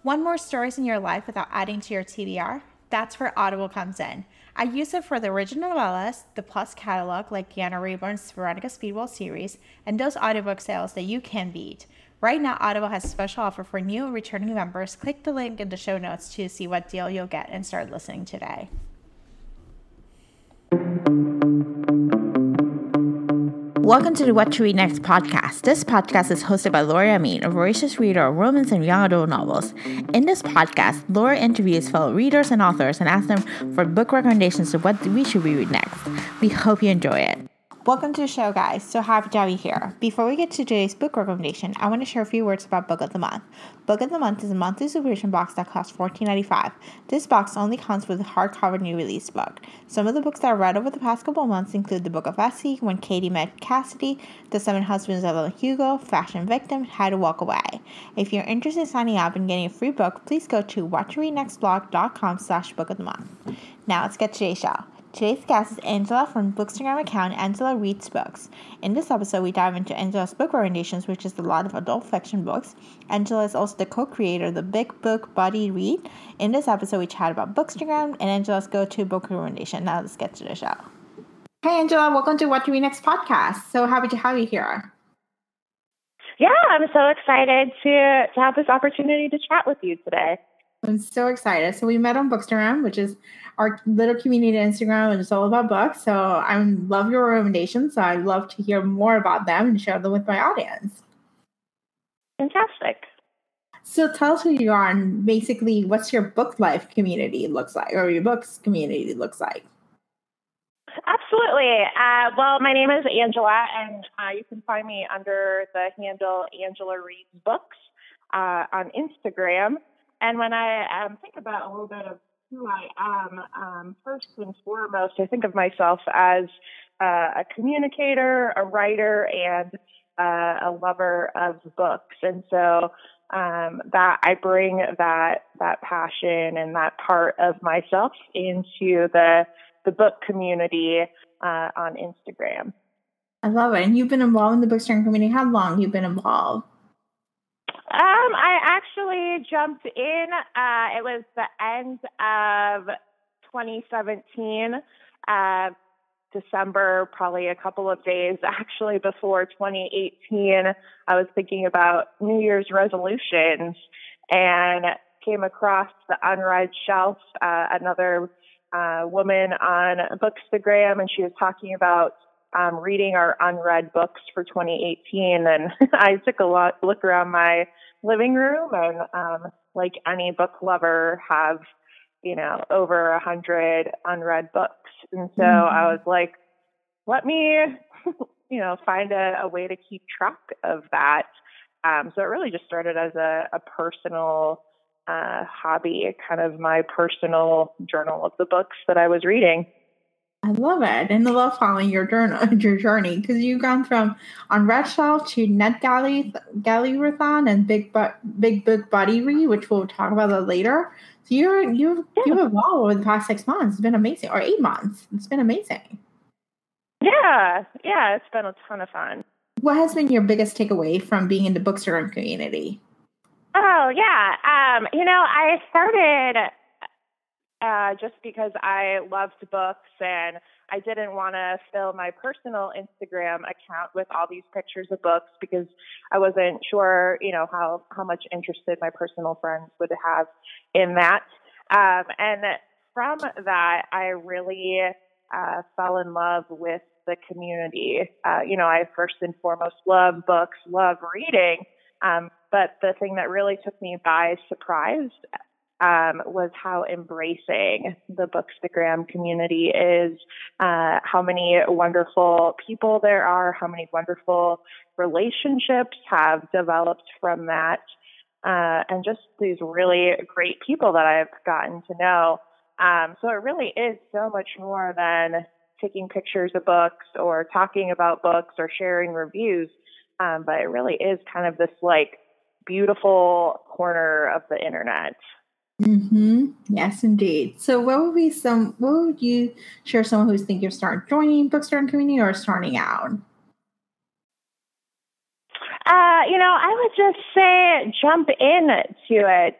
Want more stories in your life without adding to your TBR? That's where Audible comes in. I use it for the original novellas, the Plus catalog like Deanna Rayburn's Veronica Speedwell series, and those audiobook sales that you can beat. Right now, Audible has a special offer for new and returning members. Click the link in the show notes to see what deal you'll get and start listening today. Welcome to the What to Read Next podcast. This podcast is hosted by Laura Amin, a voracious reader of romance and young adult novels. In this podcast, Laura interviews fellow readers and authors and asks them for book recommendations of what we should read next. We hope you enjoy it. Welcome to the show, guys. So happy to have you here. Before we get to today's book recommendation, I want to share a few words about Book of the Month. Book of the Month is a monthly subscription box that costs $14.95. This box only comes with a hardcover new release book. Some of the books that I read over the past couple of months include The Book of Essie, When Katie Met Cassidy, The Seven Husbands of Evelyn Hugo, Fashion Victim, How to Walk Away. If you're interested in signing up and getting a free book, please go to whattoreadnextblog.com/bookofthemonth. Now let's get to today's show. Today's guest is Angela from Bookstagram account Angela Reads Books. In this episode, we dive into Angela's book recommendations, which is a lot of adult fiction books. Angela is also the co-creator of the Big Book Buddy Read. In this episode, we chat about Bookstagram and Angela's go-to book recommendation. Now let's get to the show. Hey, Angela, welcome to What to Read Next podcast. So happy to have you here. Yeah, I'm so excited to have this opportunity to chat with you today. I'm so excited. So we met on Bookstagram, which is our little community on Instagram, and it's all about books. So I love your recommendations. So I'd love to hear more about them and share them with my audience. Fantastic. So tell us who you are and basically what's your book life community looks like, or your books community looks like. Absolutely. Well, my name is Angela, and you can find me under the handle Angela Reads Books on Instagram. And when I think about a little bit of who I am, first and foremost, I think of myself as a communicator, a writer, and a lover of books. And so that I bring that passion and that part of myself into the book community on Instagram. I love it. And you've been involved in the Bookstagram community. How long have you been involved? I actually jumped in. It was the end of 2017, December, probably a couple of days actually before 2018. I was thinking about New Year's resolutions and came across the Unread Shelf, another woman on Bookstagram, and she was talking about reading our unread books for 2018. And I took a look around my living room and, like any book lover, have, over 100 unread books. And so I was like, let me, find a way to keep track of that. So it really just started as a personal hobby, kind of my personal journal of the books that I was reading. I love it. And I love following your journey, because you've gone from Unread Shelf to NetGalley-rathon and Big Book Buddy Read, which we'll talk about that later. So you've evolved over the past 6 months. It's been amazing. Or 8 months. It's been amazing. Yeah, it's been a ton of fun. What has been your biggest takeaway from being in the Bookstagram community? Oh, yeah. I started just because I loved books, and I didn't want to fill my personal Instagram account with all these pictures of books because I wasn't sure, how much interested my personal friends would have in that. And from that, I really fell in love with the community. I first and foremost love books, love reading. But the thing that really took me by surprise was how embracing the Bookstagram community is, how many wonderful people there are, how many wonderful relationships have developed from that, and just these really great people that I've gotten to know. So it really is so much more than taking pictures of books or talking about books or sharing reviews, but it really is kind of this beautiful corner of the internet. Mm-hmm. Yes, indeed. So what would you share someone who's thinking of joining Bookstagram community or starting out? I would just say jump into it.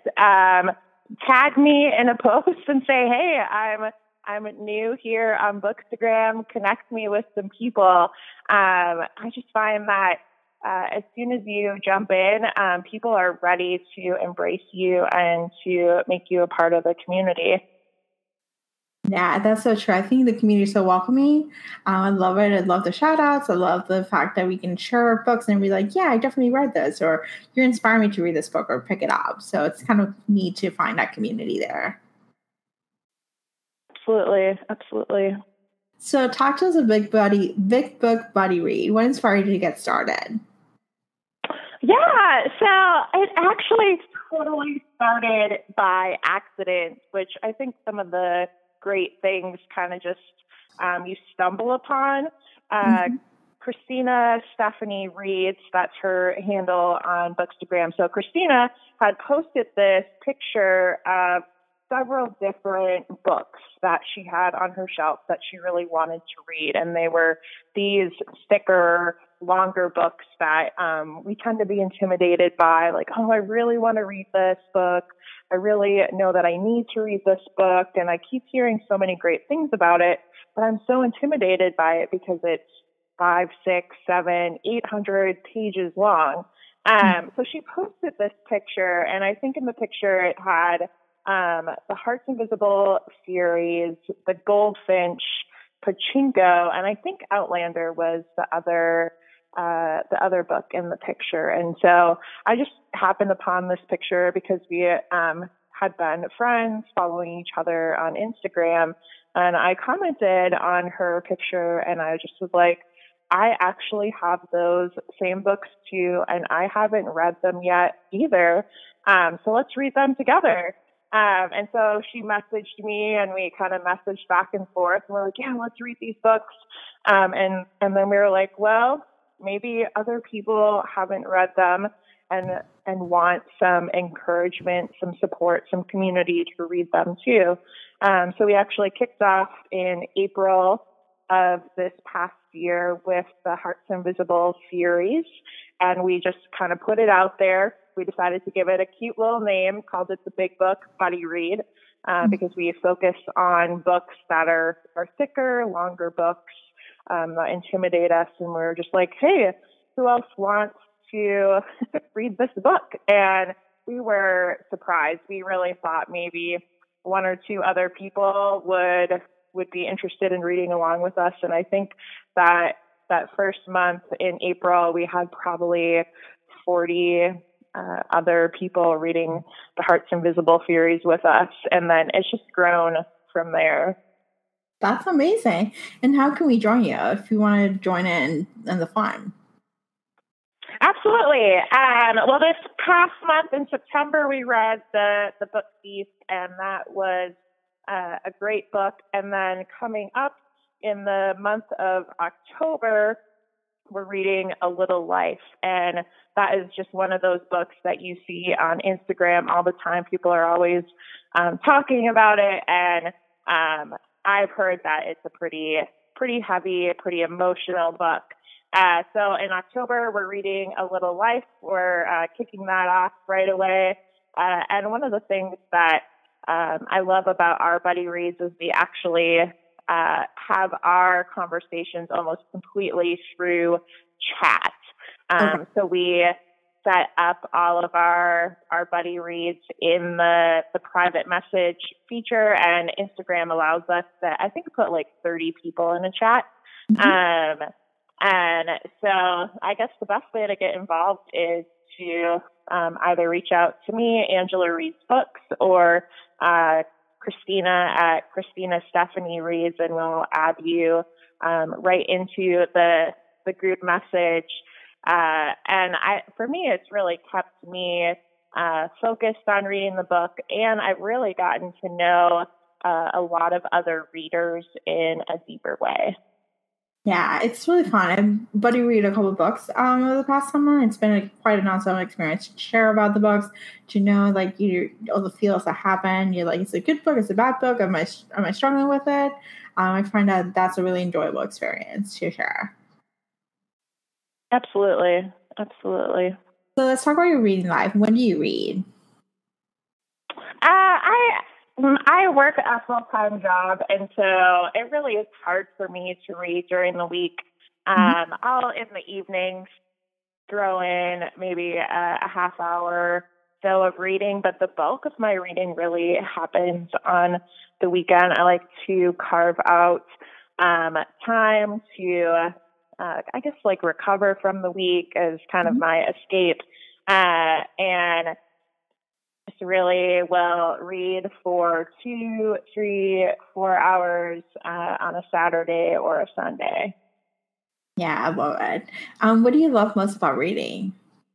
Tag me in a post and say, hey, I'm new here on Bookstagram. Connect me with some people. I just find that as soon as you jump in, people are ready to embrace you and to make you a part of the community. Yeah, that's so true. I think the community is so welcoming. I love it. I love the shout outs. I love the fact that we can share our books and be like, yeah, I definitely read this, or you're inspiring me to read this book or pick it up. So it's kind of neat to find that community there. Absolutely. Absolutely. So talk to us a big book buddy read. What inspired you to get started? Yeah, so it actually totally started by accident, which I think some of the great things kind of just you stumble upon. Christina Stephanie Reads, that's her handle on Bookstagram. So Christina had posted this picture of several different books that she had on her shelf that she really wanted to read. And they were these thicker, longer books that we tend to be intimidated by, like, oh, I really want to read this book. I really know that I need to read this book. And I keep hearing so many great things about it, but I'm so intimidated by it because it's 5, 6, 7, 800 pages long. So she posted this picture, and I think in the picture it had the Hearts Invisible series, the Goldfinch, Pachinko, and I think Outlander was the other book in the picture. And so I just happened upon this picture because we had been friends, following each other on Instagram, and I commented on her picture, and I just was like, I actually have those same books too, and I haven't read them yet either. So let's read them together. And so she messaged me, and we kind of messaged back and forth. And we're like, yeah, let's read these books. And then we were like, well, maybe other people haven't read them and want some encouragement, some support, some community to read them too. So we actually kicked off in April of this past year with the Hearts Invisible series, and we just kind of put it out there. We decided to give it a cute little name, called it the Big Book Buddy Read, because we focus on books that are thicker, longer books that intimidate us, and we're just like, hey, who else wants to read this book? And we were surprised. We really thought maybe one or two other people would be interested in reading along with us. And I think that first month in April, we had probably 40 other people reading the Hearts Invisible series with us. And then it's just grown from there. That's amazing. And how can we join you if you want to join in the fun? Absolutely. Well, this past month in September, we read the Book Thief, and that was a great book. And then coming up in the month of October, we're reading A Little Life. And that is just one of those books that you see on Instagram all the time. People are always talking about it. And I've heard that it's a pretty heavy, pretty emotional book. So in October, we're reading A Little Life. We're kicking that off right away. And one of the things that I love about our Buddy Reads is we actually have our conversations almost completely through chat. So we set up all of our Buddy Reads in the private message feature, and Instagram allows us to, I think, put like 30 people in a chat. And so I guess the best way to get involved is to either reach out to me, Angela Reads Books, or Christina at Christina Stephanie Reads, and we'll add you right into the group message. And for me, it's really kept me focused on reading the book, and I've really gotten to know a lot of other readers in a deeper way. Yeah, it's really fun. I've buddy read a couple of books over the past summer. It's been quite an awesome experience to share about the books, to know like all the feels that happen. You're like, it's a good book, it's a bad book. Am I struggling with it? I find that that's a really enjoyable experience to share. Absolutely. Absolutely. So let's talk about your reading life. When do you read? I work a full-time job, and so it really is hard for me to read during the week. I'll in the evenings throw in maybe a half hour so of reading, but the bulk of my reading really happens on the weekend. I like to carve out time to, I guess, like recover from the week as kind of my escape. And just really will read for 2, 3, 4 hours on a Saturday or a Sunday. Yeah, I love it. What do you love most about reading?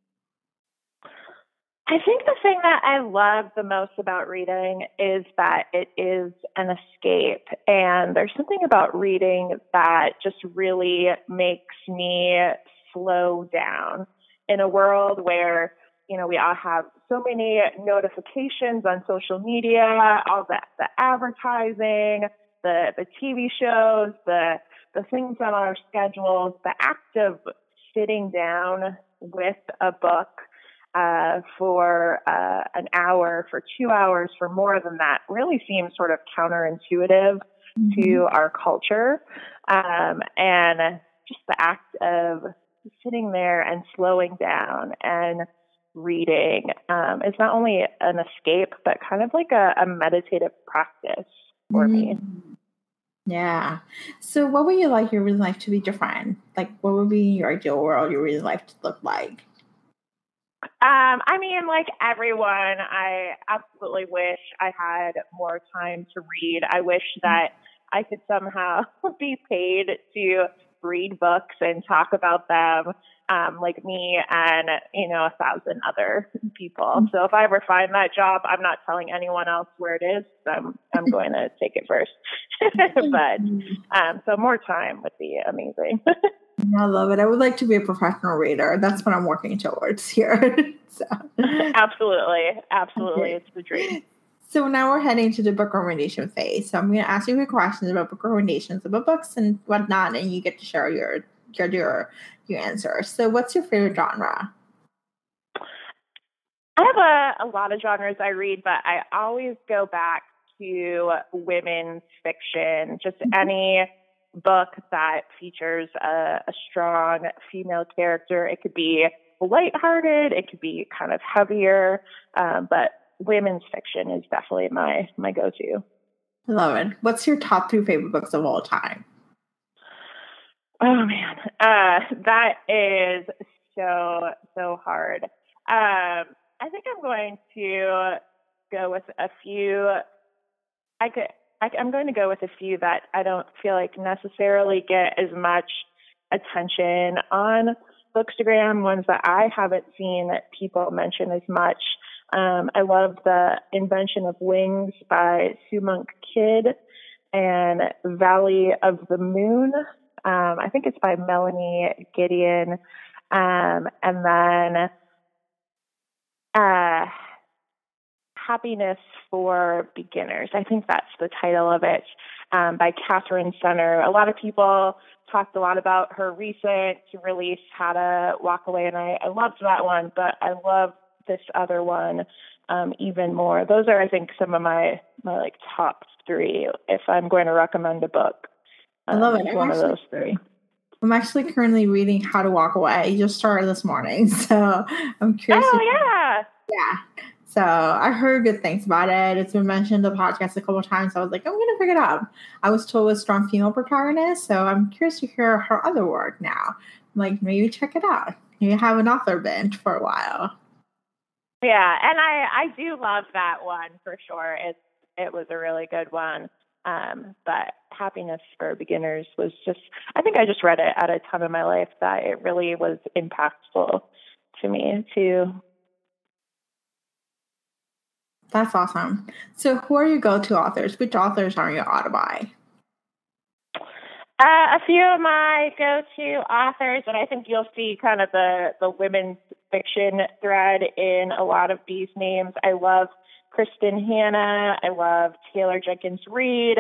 I think the thing that I love the most about reading is that it is an escape. And there's something about reading that just really makes me slow down in a world where, we all have so many notifications on social media, all the advertising, the TV shows, the things on our schedules. The act of sitting down with a book for an hour, for 2 hours, for more than that, really seems sort of counterintuitive to our culture. And just the act of sitting there and slowing down and reading is not only an escape, but kind of like a meditative practice for me. Yeah. So what would you like your reading life to be different? Like, what would be your ideal world, your reading life to look like? I mean, like everyone, I absolutely wish I had more time to read. I wish that I could somehow be paid to read books and talk about them, like me and, 1,000 other people. So if I ever find that job, I'm not telling anyone else where it is. I'm going to take it first. But so more time would be amazing. I love it. I would like to be a professional reader. That's what I'm working towards here. So. Absolutely. Okay. It's the dream. So now we're heading to the book recommendation phase. So I'm going to ask you a few questions about book recommendations, about books and whatnot, and you get to share your answer. So what's your favorite genre? I have a lot of genres I read, but I always go back to women's fiction, just any book that features a strong female character. It could be lighthearted, it could be kind of heavier, but women's fiction is definitely my go-to. I love it. What's your top 3 favorite books of all time? Oh man, that is so hard. I think I'm going to go with a few. I'm going to go with a few that I don't feel like necessarily get as much attention on Bookstagram, ones that I haven't seen that people mention as much. I love The Invention of Wings by Sue Monk Kidd and Valley of the Moon. I think it's by Melanie Gideon. And then Happiness for Beginners. I think that's the title of it, by Catherine Center. A lot of people talked a lot about her recent release, How to Walk Away, and I loved that one, but I love this other one even more. Those are, I think, some of my like top 3 if I'm going to recommend a book. I love it. One of those 3. I'm actually currently reading How to Walk Away. I just started this morning, so I'm curious. Oh, yeah. Yeah. So I heard good things about it. It's been mentioned in the podcast a couple of times. So I was like, I'm going to pick it up. I was told with strong female protagonist, so I'm curious to hear her other work now. I'm like, maybe check it out. Maybe have an author binge for a while. Yeah, and I do love that one for sure. It was a really good one. But Happiness for Beginners was just, I think I just read it at a time in my life that it really was impactful to me too. That's awesome. So who are your go-to authors? Which authors are your auto-buy? A few of my go-to authors, and I think you'll see kind of the women's fiction thread in a lot of these names. I love Kristen Hanna. I love Taylor Jenkins Reid,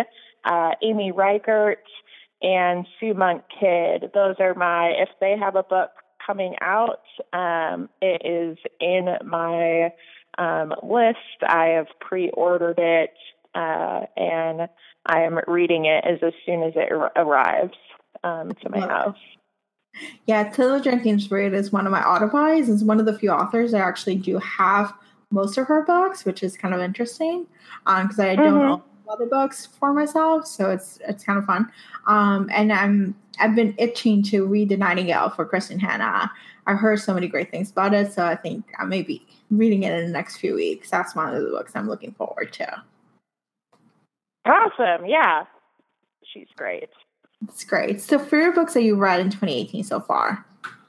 Amy Reichert, and Sue Monk Kidd. Those are if they have a book coming out. It is in my list. I have pre-ordered it, and I am reading it as soon as it arrives to my house. Yeah, Taylor Jenkins Reid is one of my autobuys. It's one of the few authors I actually do have most of her books, which is kind of interesting because I don't own other books for myself, so it's kind of fun. And I've been itching to read The Nightingale for Kristen Hanna. I've heard so many great things about it, so I think I may be reading it in the next few weeks. That's one of the books I'm looking forward to. Awesome. Yeah. She's great. It's great. So, favorite books that you read in 2018 so far?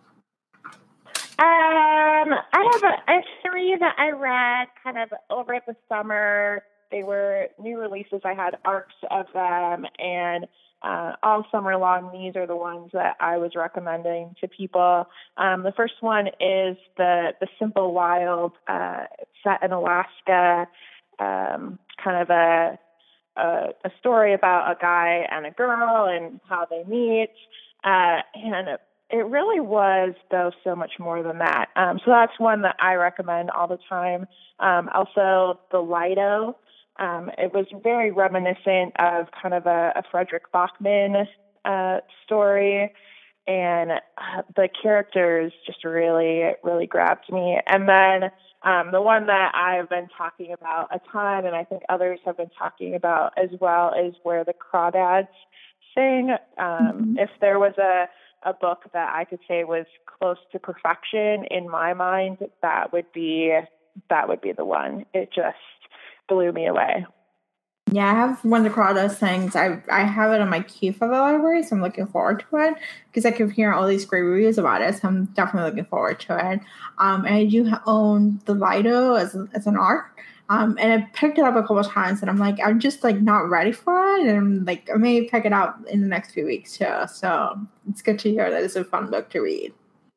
I have three that I read kind of over the summer. They were new releases. I had arcs of them, and all summer long, these are the ones that I was recommending to people. The first one is the Simple Wild, set in Alaska, kind of a story about a guy and a girl and how they meet. And it really was, though, so much more than that. So that's one that I recommend all the time. Also, The Lido. It was very reminiscent of kind of a Frederick Bachman story. And the characters just really, really grabbed me. And then the one that I've been talking about a ton, and I think others have been talking about as well, is Where the Crawdads Sing. If there was a book that I could say was close to perfection in my mind, that would be the one. It just blew me away. Yeah, I have When the Crawdads Sings. I have it on my queue for the library, so I'm looking forward to it because I keep hearing all these great reviews about it. So I'm definitely looking forward to it. And I do own The Lido as an art. And I picked it up a couple of times, and I'm like, I'm just like not ready for it, and like I may pick it up in the next few weeks too. So it's good to hear that it's a fun book to read.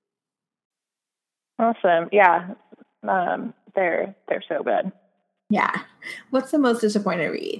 Awesome, yeah, they're so good. Yeah, what's the most disappointing read?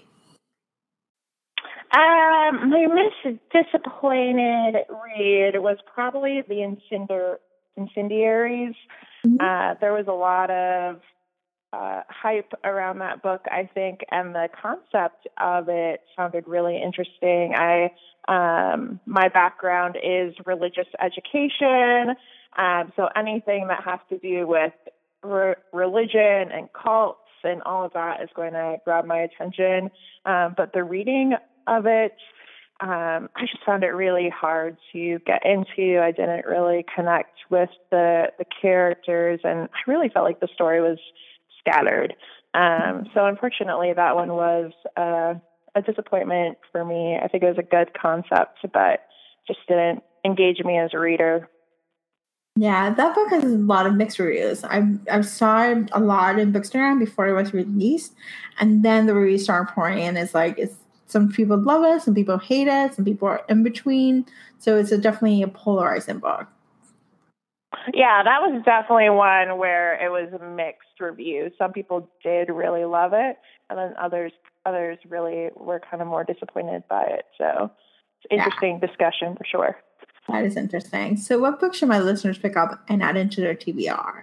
My most disappointed read was probably The Incendiaries. There was a lot of hype around that book, I think, and the concept of it sounded really interesting. My background is religious education, so anything that has to do with religion and cults and all of that is going to grab my attention. But the reading of it, I just found it really hard to get into. I didn't really connect with the characters, and I really felt like the story was scattered. So unfortunately, that one was a disappointment for me. I think it was a good concept, but just didn't engage me as a reader. Yeah, that book has a lot of mixed reviews. I saw it a lot in Bookstagram before it was released, and then the reviews started pouring in. It's some people love it, some people hate it, some people are in between. So it's definitely a polarizing book. Yeah, that was definitely one where it was mixed reviews. Some people did really love it, and then others really were kind of more disappointed by it. So it's an interesting discussion for sure. That is interesting. So what books should my listeners pick up and add into their TBR?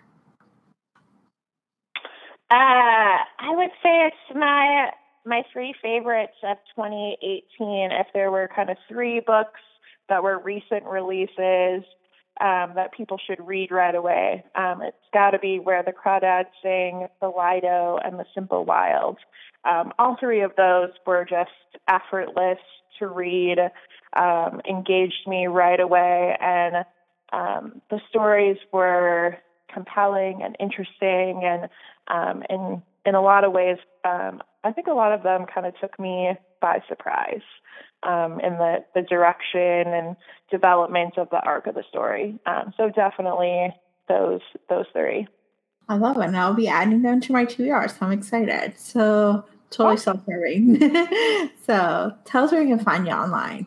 I would say it's my three favorites of 2018. If there were kind of three books that were recent releases that people should read right away, it's got to be Where the Crawdads Sing, The Lido, and The Simple Wild. All three of those were just effortless to read, engaged me right away, and the stories were compelling and interesting, and in a lot of ways, I think a lot of them kind of took me by surprise in the direction and development of the arc of the story. So definitely those three. I love it, and I'll be adding them to my TBR, so I'm excited. So totally self-serving. So tell us where you can find you online.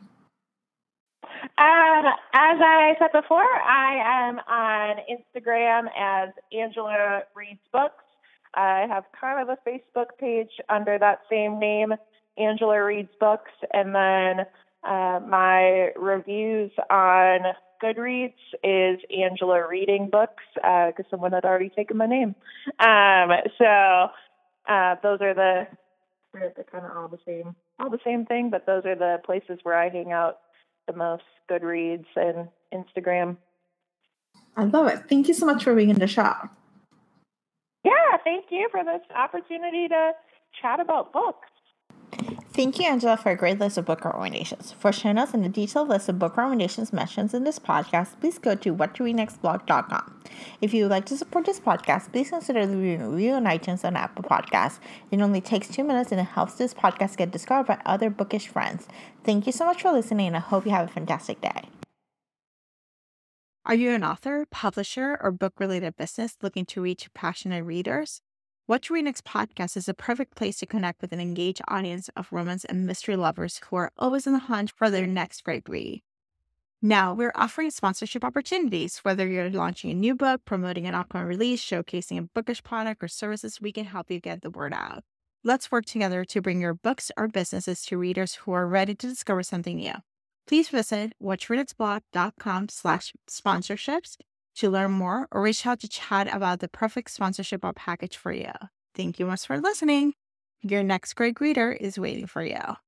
As I said before, I am on Instagram as Angela Reads Books. I have kind of a Facebook page under that same name, Angela Reads Books, and then My reviews on Goodreads is Angela Reading Books, because someone had already taken my name. So those are they're kind of all the same thing, but those are the places where I hang out the most: Goodreads and Instagram. I love it. Thank you so much for being in the show. Yeah, thank you for this opportunity to chat about books. Thank you, Angela, for a great list of book recommendations. For show notes and a detailed list of book recommendations mentioned in this podcast, please go to whattoreadnextblog.com. If you would like to support this podcast, please consider leaving a review on iTunes and Apple Podcasts. It only takes 2 minutes and it helps this podcast get discovered by other bookish friends. Thank you so much for listening, and I hope you have a fantastic day. Are you an author, publisher, or book-related business looking to reach passionate readers? What to Read Next podcast is a perfect place to connect with an engaged audience of romance and mystery lovers who are always on the hunt for their next great read. Now, we're offering sponsorship opportunities. Whether you're launching a new book, promoting an upcoming release, showcasing a bookish product or services, we can help you get the word out. Let's work together to bring your books or businesses to readers who are ready to discover something new. Please visit whattoreadnextblog.com/sponsorships to learn more, or reach out to chat about the perfect sponsorship or package for you. Thank you much for listening. Your next great reader is waiting for you.